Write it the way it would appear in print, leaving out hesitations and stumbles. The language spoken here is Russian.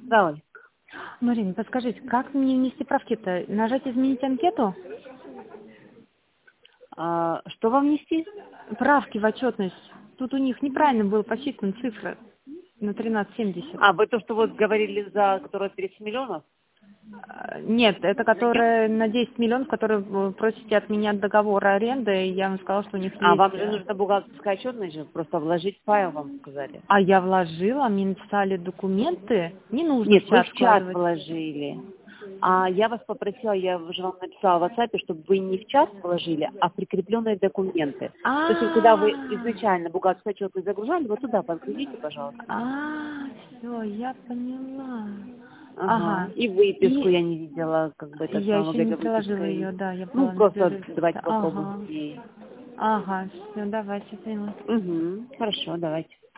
Да, Оль. Марина, подскажите, как мне внести правки-то? Нажать «Изменить анкету»? Что вам нести? Правки в отчетность. Тут у них неправильно было посчитана цифра на 13,70. Вы то, что вот говорили за которое 30 миллионов? Нет, это которая на 10 миллионов, которые вы просите от меня договор аренды, и я вам сказала, что у них есть... Вам же нужна бухгалтерская отчетность же, просто вложить в файл, вам сказали. А я вложила, мне написали документы, не нужно Нет, в вы чат в чат вкладывать. вложили. Я вас попросила, я уже вам написала в WhatsApp, чтобы вы не в чат вложили, а в прикрепленные документы. То есть, вот когда вы изначально бухгалтерскую отчетность загружали, вот туда подгрузите, пожалуйста. Все, я поняла. Ага. Ага. И выписку И я не видела, как бы это я самое, еще не где приложила выписка ее, есть. да, я была на Просто перерыве. давайте попробуем Ага. с ней. Ага, все, давайте, поняла. Хорошо, давайте.